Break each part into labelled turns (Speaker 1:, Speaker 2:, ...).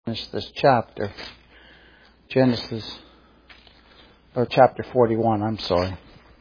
Speaker 1: Finish this chapter. Chapter 41, I'm sorry.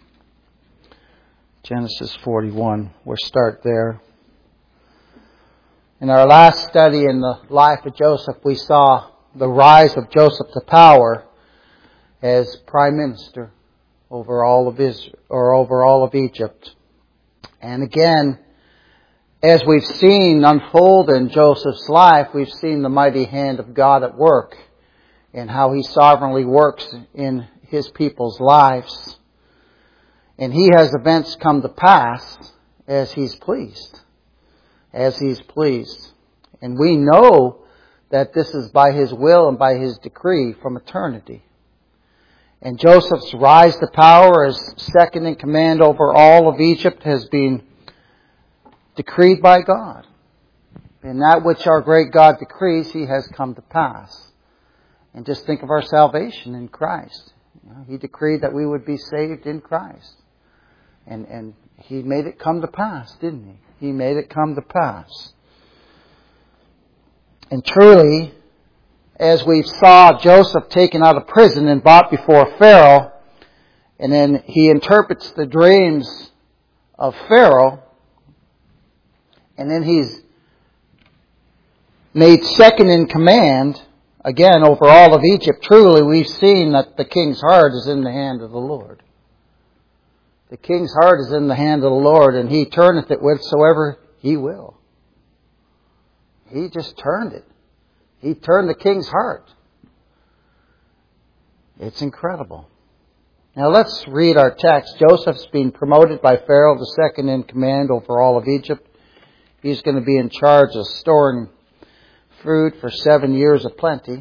Speaker 1: Genesis 41. We'll start there. In our last study in the life of Joseph, we saw the rise of Joseph to power as prime minister over all of Israel, or over all of Egypt. And again, as we've seen unfold in Joseph's life, we've seen the mighty hand of God at work and how He sovereignly works in His people's lives. And He has events come to pass as He's pleased. As He's pleased. And we know that this is by His will and by His decree from eternity. And Joseph's rise to power as second in command over all of Egypt has been decreed by God. And that which our great God decrees, He has come to pass. And just think of our salvation in Christ. He decreed that we would be saved in Christ. And He made it come to pass, didn't He? He made it come to pass. And truly, as we saw Joseph taken out of prison and brought before Pharaoh, and then he interprets the dreams of Pharaoh, and then he's made second in command, again, over all of Egypt. Truly, we've seen that the king's heart is in the hand of the Lord. The king's heart is in the hand of the Lord, and He turneth it whithersoever He will. He just turned it. He turned the king's heart. It's incredible. Now let's read our text. Joseph's been promoted by Pharaoh to second in command over all of Egypt. He's going to be in charge of storing food for 7 years of plenty,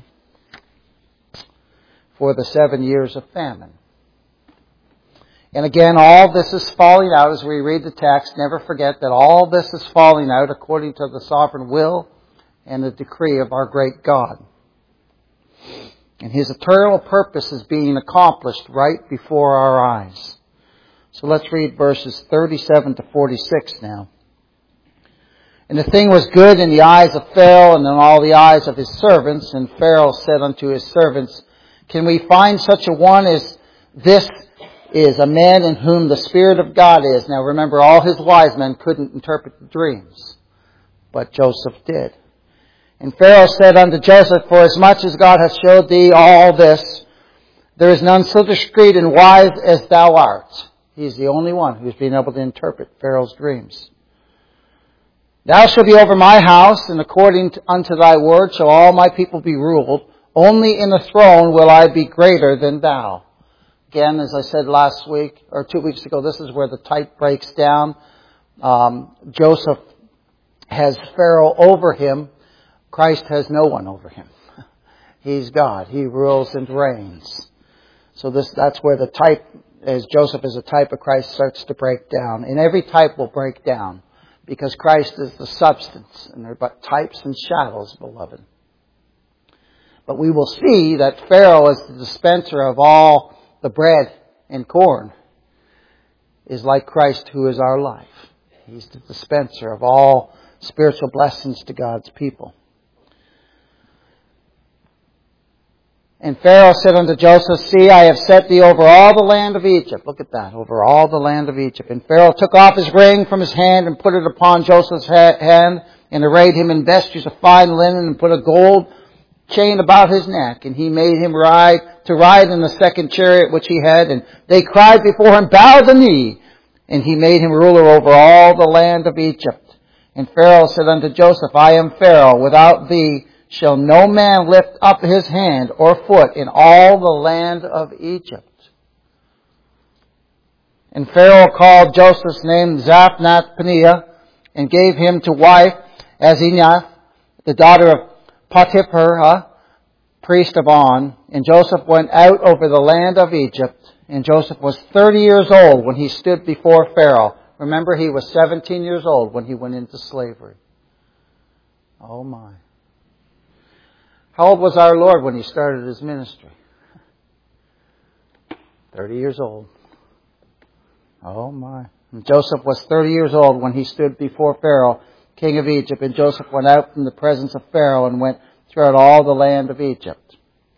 Speaker 1: for the 7 years of famine. And again, all this is falling out as we read the text. Never forget that all this is falling out according to the sovereign will and the decree of our great God. And His eternal purpose is being accomplished right before our eyes. So let's read verses 37 to 46 now. And the thing was good in the eyes of Pharaoh and in all the eyes of his servants. And Pharaoh said unto his servants, Can we find such a one as this is, a man in whom the Spirit of God is? Now remember, all his wise men couldn't interpret the dreams, but Joseph did. And Pharaoh said unto Joseph, Forasmuch as God hath showed thee all this, there is none so discreet and wise as thou art. He is the only one who's been able to interpret Pharaoh's dreams. Thou shalt be over my house, and according unto thy word shall all my people be ruled. Only in the throne will I be greater than thou. Again, as I said last week, or 2 weeks ago, this is where the type breaks down. Joseph has Pharaoh over him. Christ has no one over him. He's God. He rules and reigns. So that's where the type, as Joseph is a type of Christ, starts to break down. And every type will break down, because Christ is the substance, and they're but types and shadows, beloved. But we will see that Pharaoh, as the dispenser of all the bread and corn, is like Christ, who is our life. He's the dispenser of all spiritual blessings to God's people. And Pharaoh said unto Joseph, See, I have set thee over all the land of Egypt. Look at that, over all the land of Egypt. And Pharaoh took off his ring from his hand and put it upon Joseph's hand, and arrayed him in vestures of fine linen, and put a gold chain about his neck. And he made him ride in the second chariot which he had. And they cried before him, Bow the knee. And he made him ruler over all the land of Egypt. And Pharaoh said unto Joseph, I am Pharaoh, without thee shall no man lift up his hand or foot in all the land of Egypt. And Pharaoh called Joseph's name Zaphnath-Paneah, and gave him to wife Asenath, the daughter of Potiphar, priest of On. And Joseph went out over the land of Egypt. And Joseph was 30 years old when he stood before Pharaoh. Remember, he was 17 years old when he went into slavery. Oh my. How old was our Lord when He started His ministry? 30 years old. Oh my. And Joseph was 30 years old when he stood before Pharaoh, king of Egypt. And Joseph went out from the presence of Pharaoh and went throughout all the land of Egypt.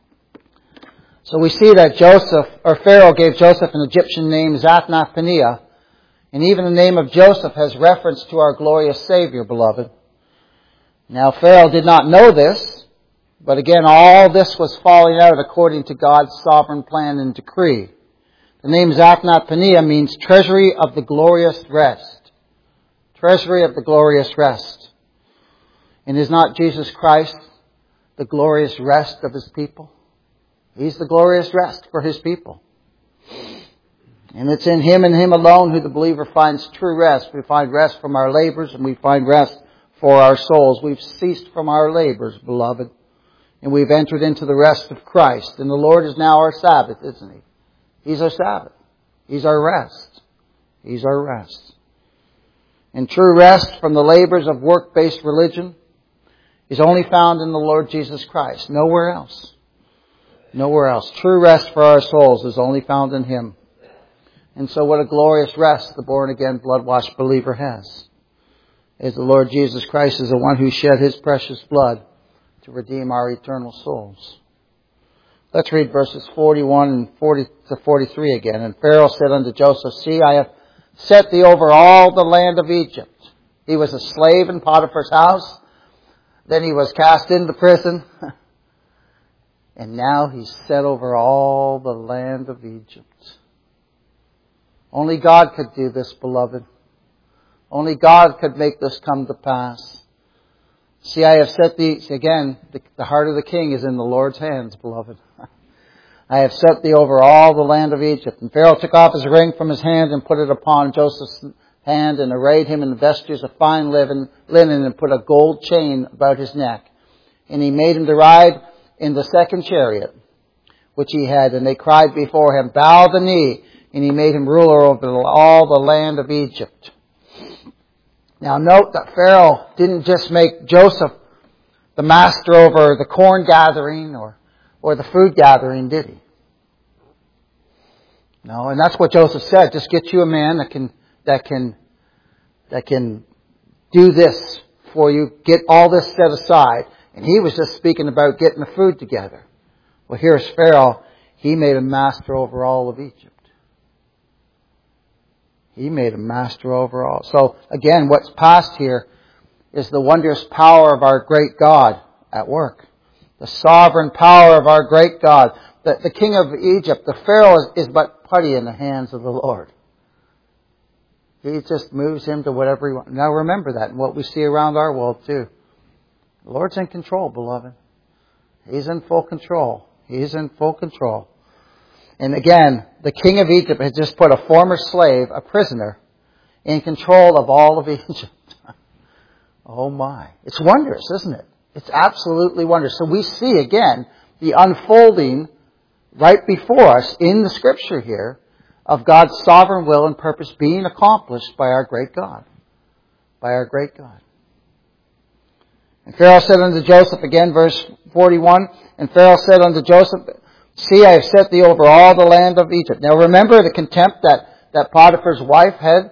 Speaker 1: So we see that Pharaoh gave Joseph an Egyptian name, Zaphnath-Paneah, and even the name of Joseph has reference to our glorious Savior, beloved. Now Pharaoh did not know this, but again, all this was falling out according to God's sovereign plan and decree. The name Zaphnath-Paneah means treasury of the glorious rest. Treasury of the glorious rest. And is not Jesus Christ the glorious rest of His people? He's the glorious rest for His people. And it's in Him and Him alone who the believer finds true rest. We find rest from our labors and we find rest for our souls. We've ceased from our labors, beloved. And we've entered into the rest of Christ. And the Lord is now our Sabbath, isn't He? He's our Sabbath. He's our rest. He's our rest. And true rest from the labors of work-based religion is only found in the Lord Jesus Christ. Nowhere else. Nowhere else. True rest for our souls is only found in Him. And so what a glorious rest the born-again, blood-washed believer has. As the Lord Jesus Christ is the one who shed His precious blood to redeem our eternal souls. Let's read verses 41 and 40 to 43 again. And Pharaoh said unto Joseph, See, I have set thee over all the land of Egypt. He was a slave in Potiphar's house. Then he was cast into prison. And now he's set over all the land of Egypt. Only God could do this, beloved. Only God could make this come to pass. See, I have set thee, again, the heart of the king is in the Lord's hands, beloved. I have set thee over all the land of Egypt. And Pharaoh took off his ring from his hand and put it upon Joseph's hand and arrayed him in vestures of fine linen and put a gold chain about his neck. And he made him to ride in the second chariot, which he had. And they cried before him, Bow the knee. And he made him ruler over all the land of Egypt. Now note that Pharaoh didn't just make Joseph the master over the corn gathering or the food gathering, did he? No, and that's what Joseph said. Just get you a man that can do this for you. Get all this set aside. And he was just speaking about getting the food together. Well, here's Pharaoh. He made a master over all of Egypt. He made a master over all. So again, what's passed here is the wondrous power of our great God at work. The sovereign power of our great God. The king of Egypt, the Pharaoh, is but putty in the hands of the Lord. He just moves him to whatever he wants. Now remember that, and what we see around our world too. The Lord's in control, beloved. He's in full control. He's in full control. And again, the king of Egypt has just put a former slave, a prisoner, in control of all of Egypt. Oh my. It's wondrous, isn't it? It's absolutely wondrous. So we see again the unfolding right before us in the scripture here of God's sovereign will and purpose being accomplished by our great God. By our great God. And Pharaoh said unto Joseph, again verse 41, and Pharaoh said unto Joseph, See, I have set thee over all the land of Egypt. Now remember the contempt that Potiphar's wife had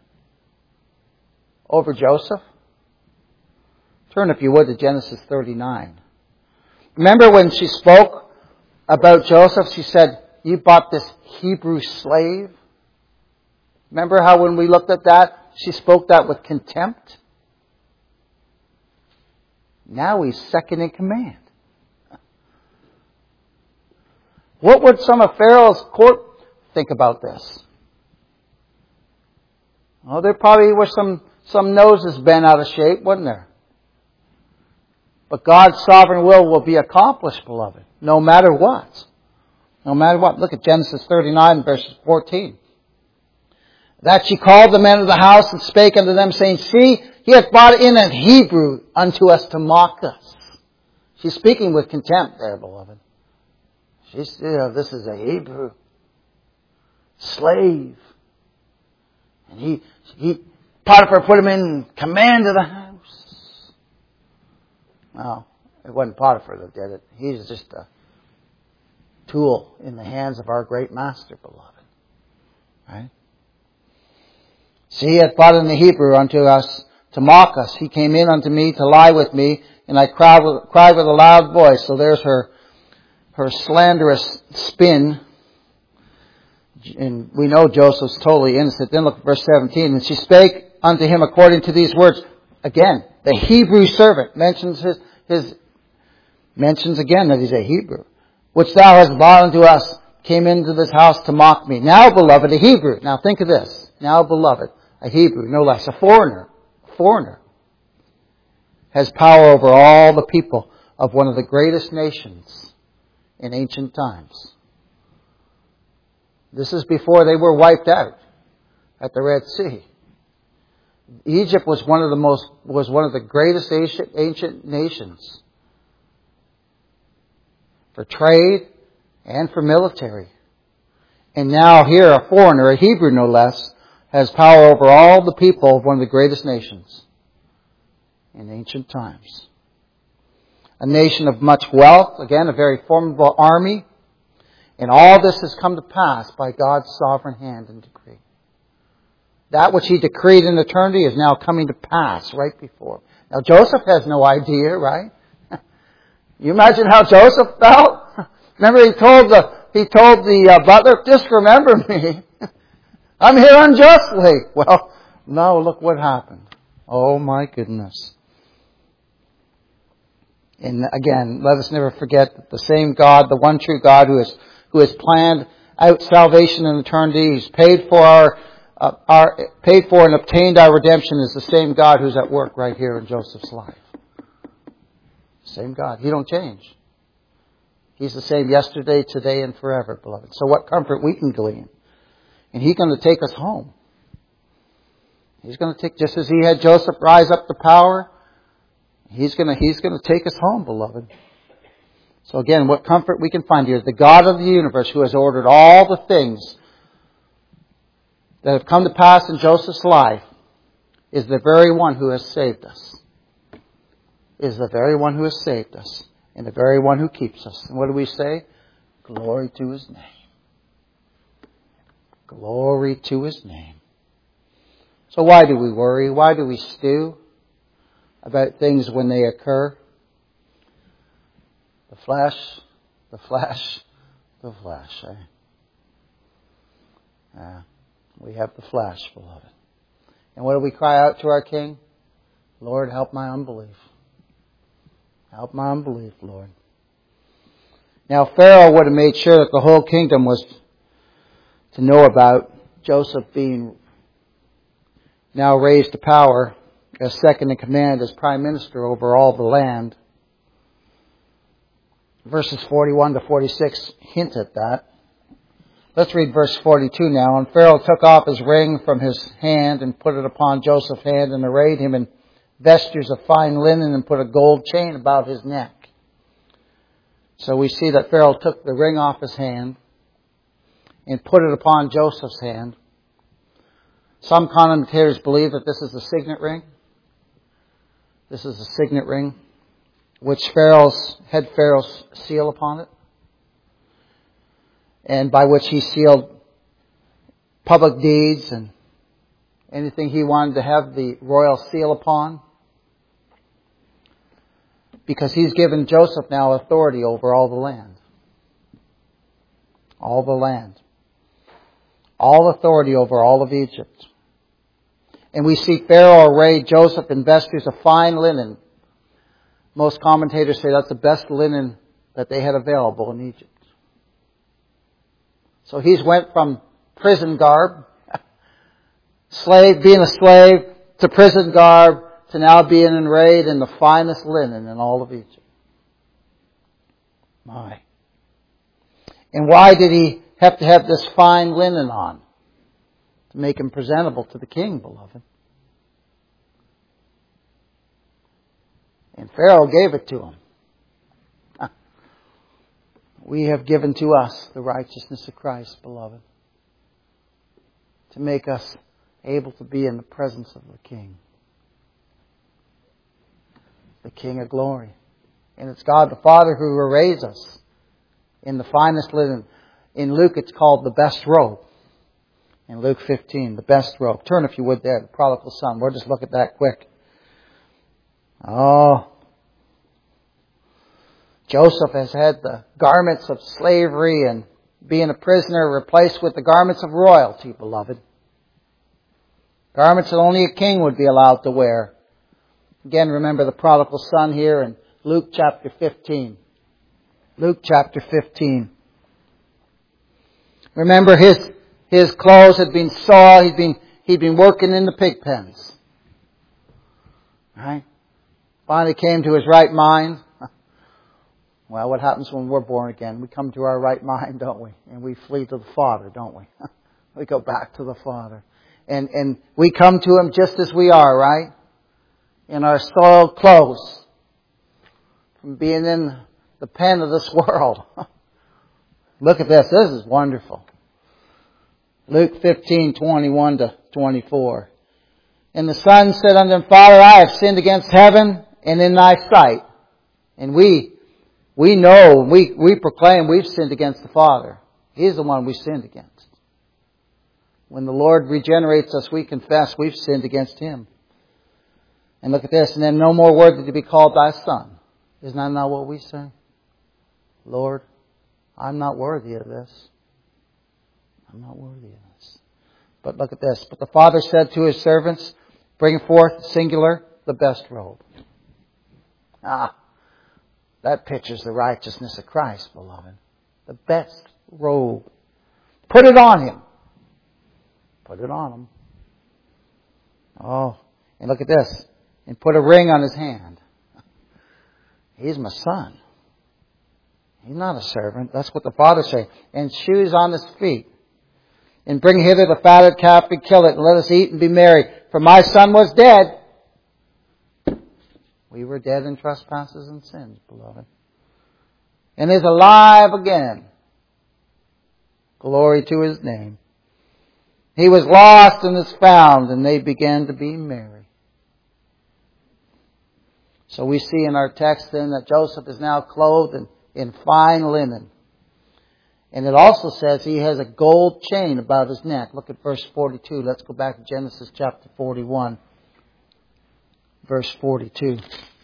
Speaker 1: over Joseph? Turn, if you would, to Genesis 39. Remember when she spoke about Joseph, she said, You bought this Hebrew slave? Remember how when we looked at that, she spoke that with contempt? Now he's second in command. What would some of Pharaoh's court think about this? Well, there probably were some noses bent out of shape, wasn't there? But God's sovereign will be accomplished, beloved, no matter what. No matter what. Look at Genesis 39, verse 14. That she called the men of the house and spake unto them, saying, See, he hath brought in an Hebrew unto us to mock us. She's speaking with contempt there, beloved. She's, this is a Hebrew slave. And Potiphar put him in command of the house. Well, it wasn't Potiphar that did it. He's just a tool in the hands of our great master, beloved. Right? See, he hath brought in the Hebrew unto us to mock us. He came in unto me to lie with me, and I cried with a loud voice. So there's her slanderous spin. And we know Joseph's totally innocent. Then look at verse 17. And she spake unto him according to these words. Again, the Hebrew servant mentions mentions again that he's a Hebrew. Which thou hast brought unto us, came into this house to mock me. Now, beloved, a Hebrew. Now think of this. Now, beloved, a Hebrew, no less, a foreigner, has power over all the people of one of the greatest nations in ancient times. This is before they were wiped out at the Red Sea. Egypt was one of the greatest ancient nations for trade and for military. And now here a foreigner, a Hebrew no less, has power over all the people of one of the greatest nations in ancient times. A nation of much wealth, again, a very formidable army. And all this has come to pass by God's sovereign hand and decree. That which He decreed in eternity is now coming to pass right before. Now Joseph has no idea, right? You imagine how Joseph felt? Remember he told the butler, just remember me. I'm here unjustly. Well, no, look what happened. Oh my goodness. And again, let us never forget that the same God, the one true God who has planned out salvation in eternity, He's paid for and obtained our redemption, is the same God who's at work right here in Joseph's life. Same God. He don't change. He's the same yesterday, today, and forever, beloved. So what comfort we can glean. And He's going to take us home. He's going to take, just as He had Joseph rise up to power, He's going to take us home, beloved. So again, what comfort we can find here. The God of the universe who has ordered all the things that have come to pass in Joseph's life is the very one who has saved us. Is the very one who has saved us. And the very one who keeps us. And what do we say? Glory to His name. Glory to His name. So why do we worry? Why do we stew about things when they occur? The flesh. We have the flesh, beloved. And what do we cry out to our King? Lord, help my unbelief. Help my unbelief, Lord. Now Pharaoh would have made sure that the whole kingdom was to know about Joseph being now raised to power as second in command as prime minister over all the land. Verses 41 to 46 hint at that. Let's read verse 42 now. And Pharaoh took off his ring from his hand and put it upon Joseph's hand and arrayed him in vestures of fine linen and put a gold chain about his neck. So we see that Pharaoh took the ring off his hand and put it upon Joseph's hand. Some commentators believe that this is the signet ring. This is the signet ring, which had Pharaoh's seal upon it, and by which he sealed public deeds and anything he wanted to have the royal seal upon. Because he's given Joseph now authority over all the land. All the land. All authority over all of Egypt. And we see Pharaoh array Joseph in vestures of fine linen. Most commentators say that's the best linen that they had available in Egypt. So he's went from prison garb, being a slave, to prison garb, to now being arrayed in the finest linen in all of Egypt. My. And why did he have to have this fine linen on? To make him presentable to the king, beloved. And Pharaoh gave it to him. We have given to us the righteousness of Christ, beloved. To make us able to be in the presence of the King. The King of glory. And it's God the Father who arrays us in the finest linen. In Luke it's called the best robe. In Luke 15, the best robe. Turn if you would there, the prodigal son. We'll just look at that quick. Oh, Joseph has had the garments of slavery and being a prisoner replaced with the garments of royalty, beloved. Garments that only a king would be allowed to wear. Again, remember the prodigal son here in Luke chapter 15. Luke chapter 15. Remember his clothes had been soiled. He'd been working in the pig pens. Right? Finally came to his right mind. Well, what happens when we're born again? We come to our right mind, don't we? And we flee to the Father, don't we? We go back to the Father. And we come to Him just as we are, right? In our soiled clothes. From being in the pen of this world. Look at this. This is wonderful. Luke 15:21 to 24. And the son said unto him, Father, I have sinned against heaven and in thy sight. And we know, we proclaim we've sinned against the Father. He's the one we sinned against. When the Lord regenerates us, we confess we've sinned against Him. And look at this. And then no more worthy to be called thy son. Isn't that not what we say? Lord, I'm not worthy of this. I'm not worthy of this. But look at this. But the Father said to His servants, bring forth, singular, the best robe. That pictures the righteousness of Christ, beloved. The best robe. Put it on Him. Put it on Him. Oh, and look at this. And put a ring on His hand. He's my son. He's not a servant. That's what the Father said. And shoes on His feet. And bring hither the fatted calf and kill it, and let us eat and be merry. For my son was dead. We were dead in trespasses and sins, beloved. And is alive again. Glory to His name. He was lost and is found, and they began to be merry. So we see in our text then that Joseph is now clothed in fine linen. And it also says he has a gold chain about his neck. Look at verse 42. Let's go back to Genesis chapter 41. Verse 42.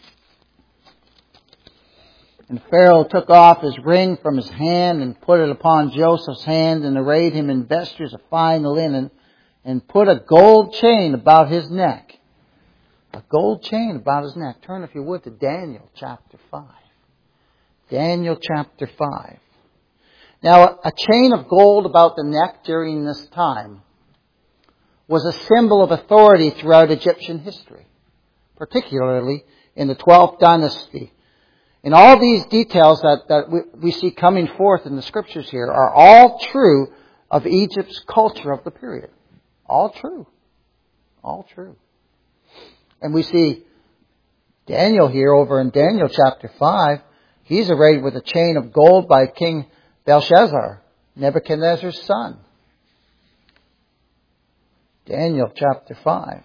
Speaker 1: And Pharaoh took off his ring from his hand and put it upon Joseph's hand and arrayed him in vestures of fine linen and put a gold chain about his neck. A gold chain about his neck. Turn, if you would, to Daniel chapter 5. Daniel chapter 5. Now, a chain of gold about the neck during this time was a symbol of authority throughout Egyptian history, particularly in the 12th dynasty. And all these details that we see coming forth in the Scriptures here are all true of Egypt's culture of the period. All true. All true. And we see Daniel here over in Daniel chapter 5. He's arrayed with a chain of gold by King Belshazzar, Nebuchadnezzar's son. Daniel chapter 5.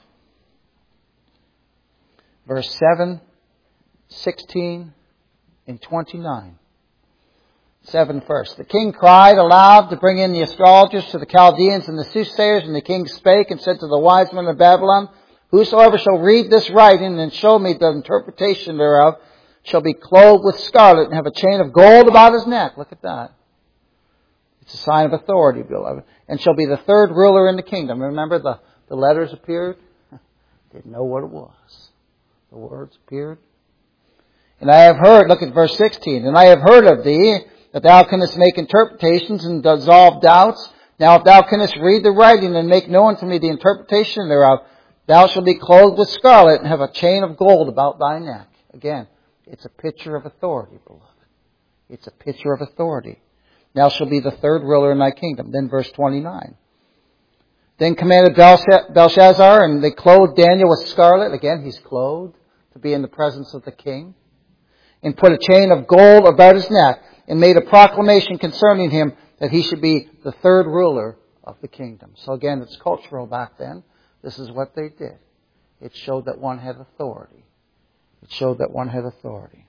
Speaker 1: Verse 7, 16, and 29. 7 first. The king cried aloud to bring in the astrologers to the Chaldeans and the soothsayers, and the king spake and said to the wise men of Babylon, Whosoever shall read this writing and show me the interpretation thereof shall be clothed with scarlet and have a chain of gold about his neck. Look at that. It's a sign of authority, beloved. And shall be the third ruler in the kingdom. Remember the letters appeared? Didn't know what it was. The words appeared. And I have heard, look at verse 16, and I have heard of thee, that thou canst make interpretations and dissolve doubts. Now if thou canst read the writing and make known to me the interpretation thereof, thou shalt be clothed with scarlet and have a chain of gold about thy neck. Again, it's a picture of authority, beloved. It's a picture of authority. Thou shalt be the third ruler in thy kingdom. Then verse 29. Then commanded Belshazzar, and they clothed Daniel with scarlet. Again, he's clothed to be in the presence of the king. And put a chain of gold about his neck, and made a proclamation concerning him that he should be the third ruler of the kingdom. So again, it's cultural back then. This is what they did. It showed that one had authority. It showed that one had authority.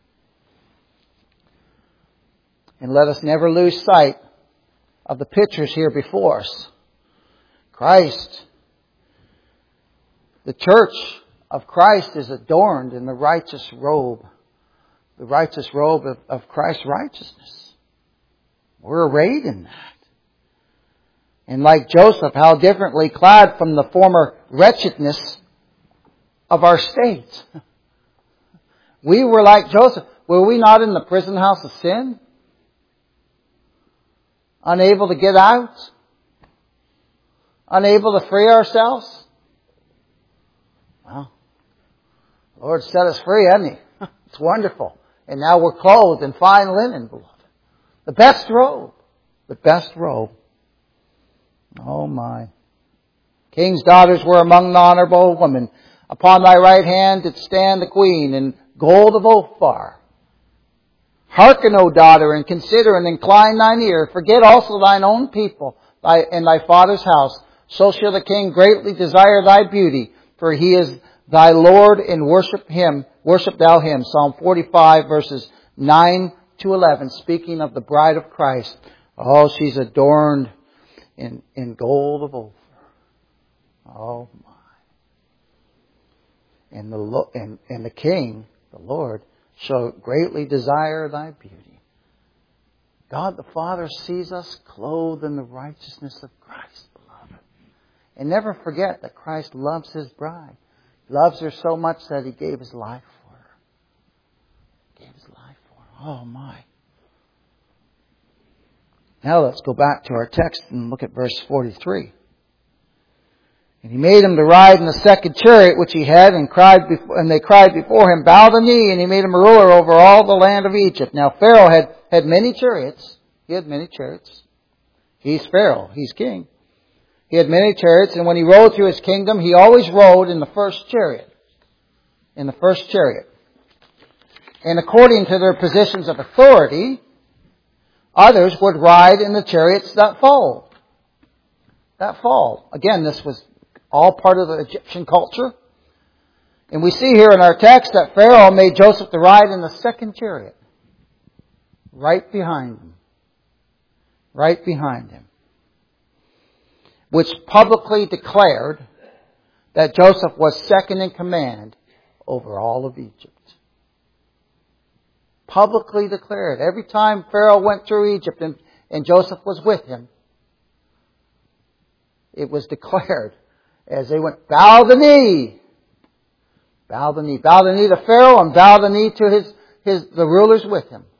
Speaker 1: And let us never lose sight of the pictures here before us. Christ, the church of Christ is adorned in the righteous robe of Christ's righteousness. We're arrayed in that. And like Joseph, how differently clad from the former wretchedness of our state. We were like Joseph. Were we not in the prison house of sin? Unable to get out? Unable to free ourselves? Well, the Lord set us free, hasn't He? It's wonderful. And now we're clothed in fine linen, beloved. The best robe. The best robe. Oh my. King's daughters were among the honorable women. Upon thy right hand did stand the queen in gold of Ophir. Hearken, O daughter, and consider and incline thine ear. Forget also thine own people and thy father's house. So shall the king greatly desire thy beauty, for he is thy Lord, and worship thou him. Psalm 45 verses 9 to 11, speaking of the bride of Christ. Oh, she's adorned in gold of Ophir. Oh my. And the king, the Lord, shall greatly desire thy beauty. God the Father sees us clothed in the righteousness of Christ, beloved. And never forget that Christ loves His bride. He loves her so much that He gave His life for her. He gave His life for her. Oh my. Now let's go back to our text and look at verse 43. And he made him to ride in the second chariot which he had, and they cried before him, Bow the knee, and he made him ruler over all the land of Egypt. Now Pharaoh had many chariots. He had many chariots. He's Pharaoh. He's king. He had many chariots, and when he rode through his kingdom, he always rode in the first chariot. In the first chariot. And according to their positions of authority, others would ride in the chariots that fall. Again, this was all part of the Egyptian culture. And we see here in our text that Pharaoh made Joseph to ride in the second chariot. Right behind him. Right behind him. Which publicly declared that Joseph was second in command over all of Egypt. Publicly declared. Every time Pharaoh went through Egypt and Joseph was with him, it was declared as they went, bow the knee. Bow the knee. Bow the knee to Pharaoh and bow the knee to the rulers with him.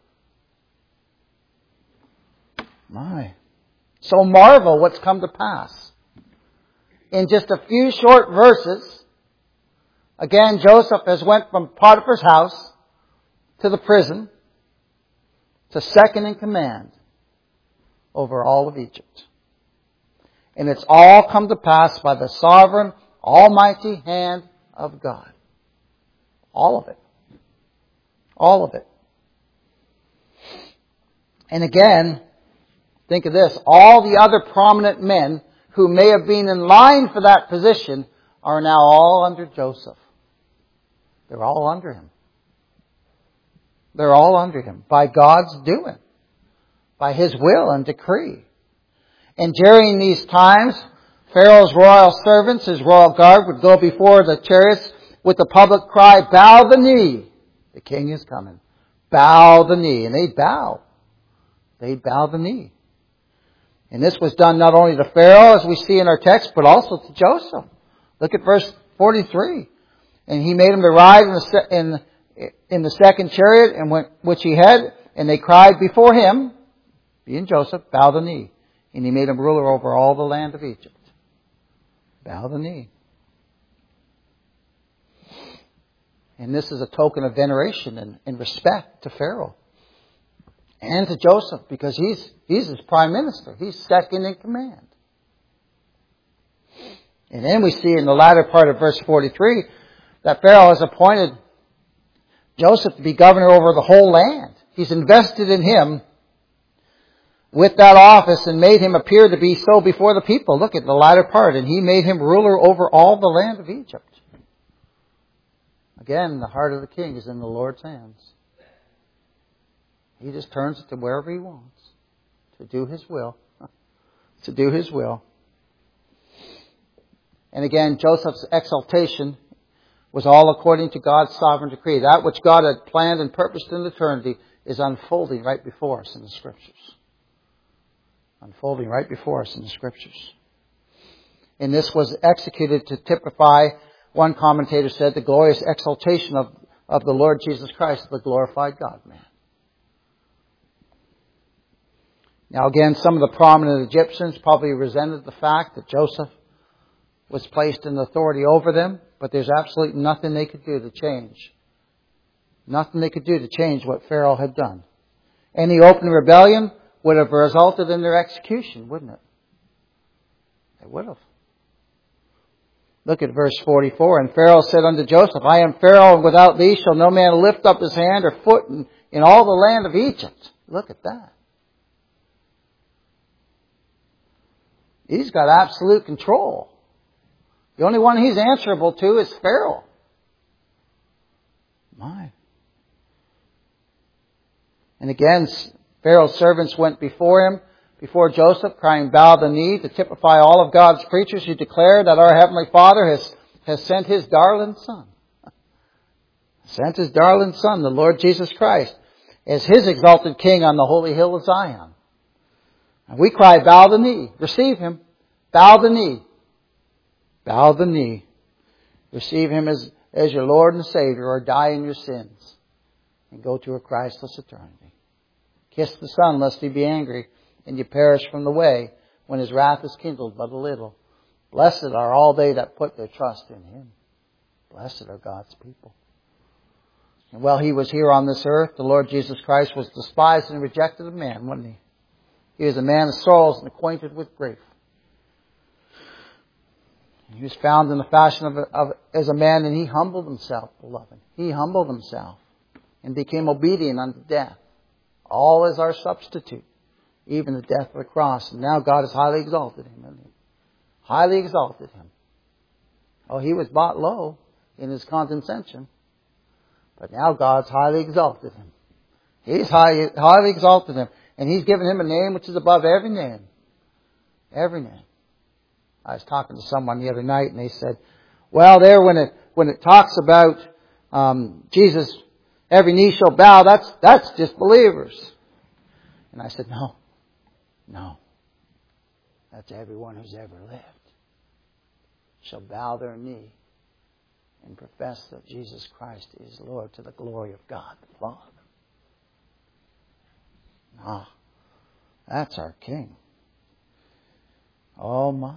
Speaker 1: My. So marvel what's come to pass. In just a few short verses, again, Joseph has went from Potiphar's house to the prison to second in command over all of Egypt. And it's all come to pass by the sovereign, almighty hand of God. All of it. All of it. And again, think of this. All the other prominent men who may have been in line for that position are now all under Joseph. They're all under him. They're all under him by God's doing. By His will and decree. And during these times, Pharaoh's royal servants, his royal guard, would go before the chariots with the public cry, bow the knee. The king is coming. Bow the knee. And they'd bow. They'd bow the knee. And this was done not only to Pharaoh, as we see in our text, but also to Joseph. Look at verse 43. And he made him to ride in the second chariot which he had, and they cried before him, being Joseph, bow the knee. And he made him ruler over all the land of Egypt. Bow the knee. And this is a token of veneration and respect to Pharaoh. And to Joseph, because he's his prime minister. He's second in command. And then we see in the latter part of verse 43 that Pharaoh has appointed Joseph to be governor over the whole land. He's invested in him with that office and made him appear to be so before the people. Look at the latter part. And he made him ruler over all the land of Egypt. Again, the heart of the king is in the Lord's hands. He just turns it to wherever He wants. To do His will. To do His will. And again, Joseph's exaltation was all according to God's sovereign decree. That which God had planned and purposed in eternity is unfolding right before us in the Scriptures. Unfolding right before us in the Scriptures. And this was executed to typify, one commentator said, the glorious exaltation of the Lord Jesus Christ, the glorified God-man. Now again, some of the prominent Egyptians probably resented the fact that Joseph was placed in authority over them, but there's absolutely nothing they could do to change. Nothing they could do to change what Pharaoh had done. Any open rebellion would have resulted in their execution, wouldn't it? It would have. Look at verse 44. And Pharaoh said unto Joseph, I am Pharaoh, and without thee shall no man lift up his hand or foot in all the land of Egypt. Look at that. He's got absolute control. The only one he's answerable to is Pharaoh. My. And again, Pharaoh's servants went before him, before Joseph, crying, bow the knee, to typify all of God's creatures who declare that our Heavenly Father has sent His darling Son. Sent His darling Son, the Lord Jesus Christ, as His exalted King on the holy hill of Zion. And we cry, bow the knee, receive Him, bow the knee. Bow the knee. Receive Him as your Lord and Savior, or die in your sins and go to a Christless eternity. Kiss the Son, lest He be angry and you perish from the way when His wrath is kindled but a little. Blessed are all they that put their trust in Him. Blessed are God's people. And while He was here on this earth, the Lord Jesus Christ was despised and rejected of man, wasn't He? He was a man of sorrows and acquainted with grief. He was found in the fashion as a man, and He humbled Himself, beloved. He humbled Himself and became obedient unto death. All as our substitute, even the death of the cross. And now God has highly exalted Him, hasn't He? Highly exalted Him. Oh, He was bought low in His condescension. But now God's highly exalted Him. He's highly exalted Him. And He's given Him a name which is above every name. Every name. I was talking to someone the other night, and they said, well, there when it talks about Jesus, every knee shall bow, that's just believers. And I said, no. That's everyone who's ever lived shall bow their knee and profess that Jesus Christ is Lord, to the glory of God the Father. Ah, that's our King. Oh my.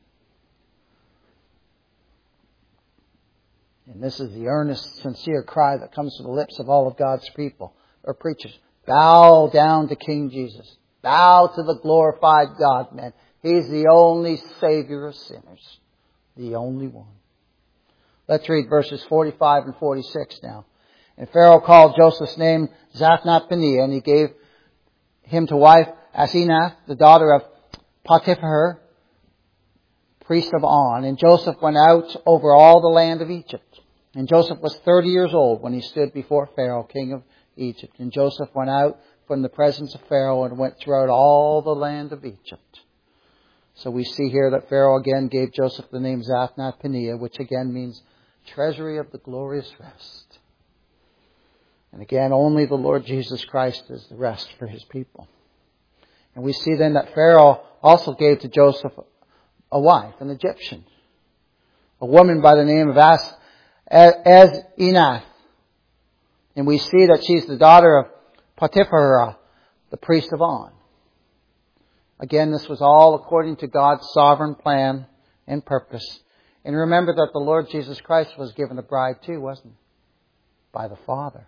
Speaker 1: And this is the earnest, sincere cry that comes from the lips of all of God's people, or preachers. Bow down to King Jesus. Bow to the glorified God-man. He's the only Savior of sinners. The only one. Let's read verses 45 and 46 now. And Pharaoh called Joseph's name Zaphnath-Paneah, and he gave him to wife Asenath, the daughter of Potiphar, priest of On. And Joseph went out over all the land of Egypt. And Joseph was 30 years old when he stood before Pharaoh, king of Egypt. And Joseph went out from the presence of Pharaoh and went throughout all the land of Egypt. So we see here that Pharaoh again gave Joseph the name Zaphnath-Paneah, which again means treasury of the glorious rest. And again, only the Lord Jesus Christ is the rest for His people. And we see then that Pharaoh also gave to Joseph a wife, an Egyptian, a woman by the name of Asenath. And we see that she's the daughter of Potiphar, the priest of On. Again, this was all according to God's sovereign plan and purpose. And remember that the Lord Jesus Christ was given a bride too, wasn't He? By the Father.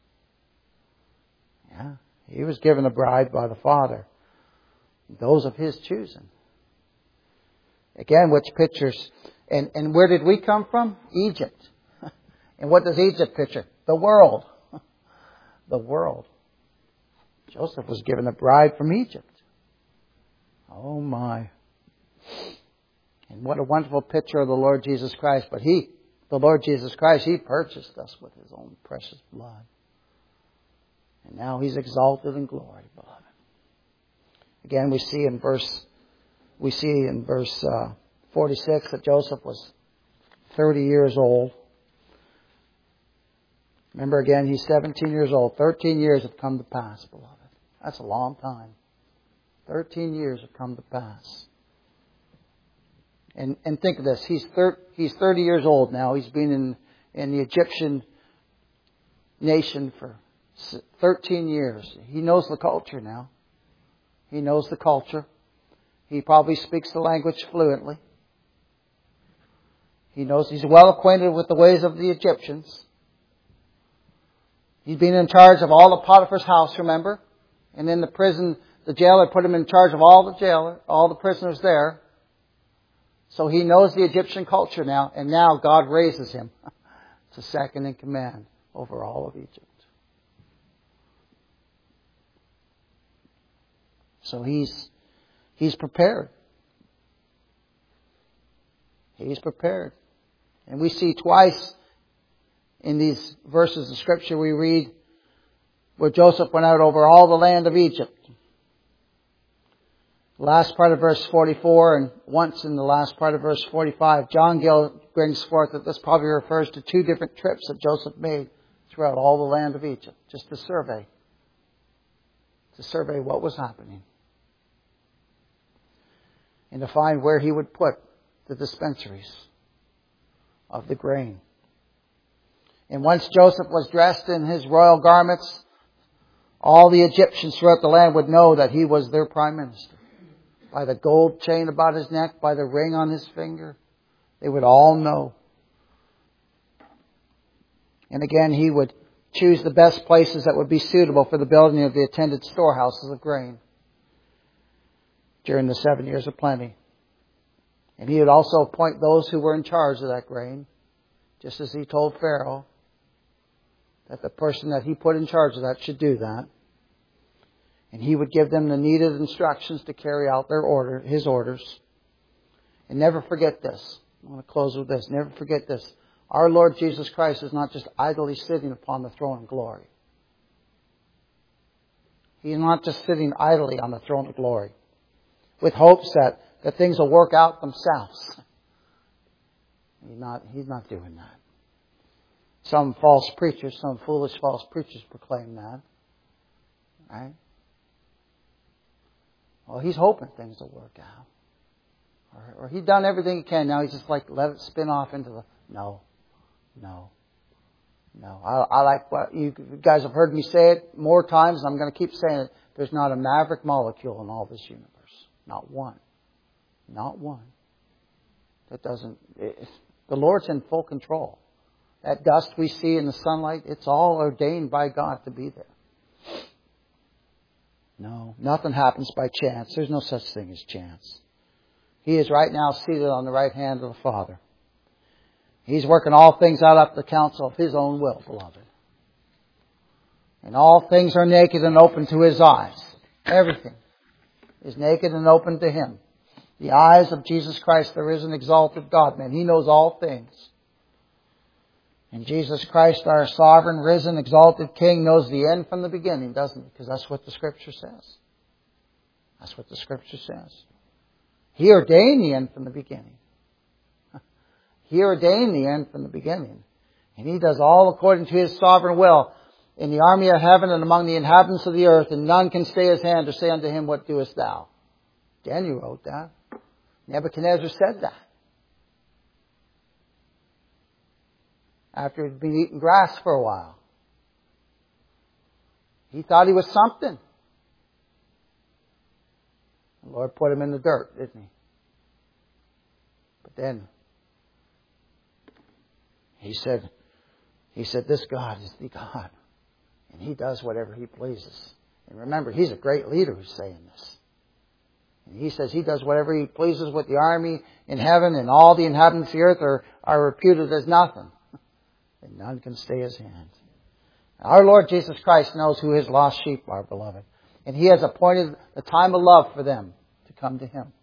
Speaker 1: Yeah, He was given a bride by the Father. Those of His choosing. Again, which pictures, and where did we come from? Egypt. And what does Egypt picture? The world. The world. Joseph was given a bride from Egypt. Oh my. And what a wonderful picture of the Lord Jesus Christ. But the Lord Jesus Christ, He purchased us with His own precious blood. And now He's exalted in glory, beloved. Again, we see in verse 46 that Joseph was 30 years old Remember again, he's 17 years old. 13 years have come to pass, beloved. That's a long time. 13 years have come to pass. And think of this. He's 30 years old now. He's been in the Egyptian nation for 13 years. He knows the culture now. He knows the culture. He probably speaks the language fluently. He knows he's well acquainted with the ways of the Egyptians. He's been in charge of all of Potiphar's house, remember? And in the prison, the jailer put him in charge of all the prisoners there. So he knows the Egyptian culture now, and now God raises him to second in command over all of Egypt. So he's prepared. He's prepared. And we see twice in these verses of Scripture we read where Joseph went out over all the land of Egypt. The last part of verse 44 and once in the last part of verse 45, John Gill brings forth that this probably refers to two different trips that Joseph made throughout all the land of Egypt, just to survey what was happening and to find where he would put the dispensaries of the grain. And once Joseph was dressed in his royal garments, all the Egyptians throughout the land would know that he was their prime minister. By the gold chain about his neck, by the ring on his finger, they would all know. And again, he would choose the best places that would be suitable for the building of the attended storehouses of grain during the 7 years of plenty. And he would also appoint those who were in charge of that grain, just as he told Pharaoh that the person that he put in charge of that should do that. And he would give them the needed instructions to carry out his orders. And never forget this. I want to close with this. Never forget this. Our Lord Jesus Christ is not just idly sitting upon the throne of glory. He is not just sitting idly on the throne of glory with hopes that things will work out themselves. He's not doing that. Some false preachers, some foolish false preachers proclaim that. Right? Well, he's hoping things will work out. Or he's done everything he can. Now he's just like, let it spin off into the... No. I like what you guys have heard me say it more times, and I'm going to keep saying it. There's not a maverick molecule in all this universe. Not one. Not one. That doesn't... The Lord's in full control. That dust we see in the sunlight, it's all ordained by God to be there. No, nothing happens by chance. There's no such thing as chance. He is right now seated on the right hand of the Father. He's working all things out up the counsel of His own will, beloved. And all things are naked and open to His eyes. Everything is naked and open to Him. The eyes of Jesus Christ, the risen, exalted God-man. He knows all things. And Jesus Christ, our sovereign, risen, exalted King, knows the end from the beginning, doesn't He? Because that's what the Scripture says. That's what the Scripture says. He ordained the end from the beginning. He ordained the end from the beginning. And He does all according to His sovereign will in the army of heaven and among the inhabitants of the earth, and none can stay His hand or say unto Him, what doest thou? Daniel wrote that. Nebuchadnezzar said that. After he'd been eating grass for a while. He thought he was something. The Lord put him in the dirt, didn't He? But then He said, this God is the God. And He does whatever He pleases. And remember, He's a great leader who's saying this. And He says He does whatever He pleases with the army in heaven, and all the inhabitants of the earth are reputed as nothing. And none can stay His hand. Our Lord Jesus Christ knows who His lost sheep are, beloved. And He has appointed the time of love for them to come to Him.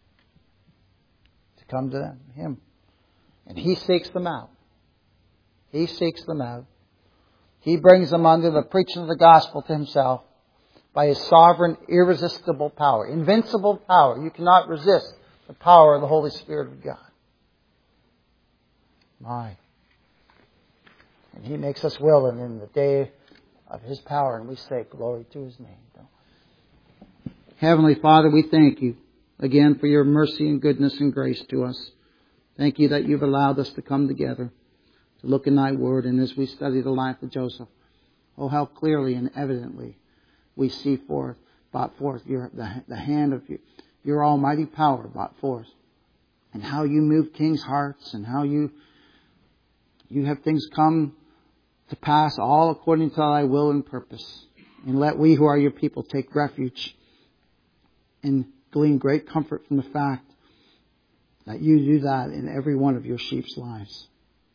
Speaker 1: To come to Him. And He seeks them out. He seeks them out. He brings them under the preaching of the gospel to Himself by His sovereign, irresistible power. Invincible power. You cannot resist the power of the Holy Spirit of God. My. And He makes us willing in the day of His power, and we say glory to His name. Heavenly Father, we thank You again for Your mercy and goodness and grace to us. Thank You that You've allowed us to come together to look in Thy Word, and as we study the life of Joseph, oh, how clearly and evidently we see brought forth the hand of Your almighty power brought forth, and how You move kings' hearts, and how You have things come to pass all according to Thy will and purpose. And let we who are Your people take refuge and glean great comfort from the fact that You do that in every one of Your sheep's lives.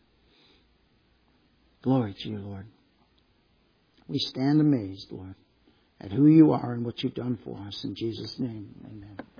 Speaker 1: Glory to You, Lord. We stand amazed, Lord, at who You are and what You've done for us. In Jesus' name, amen.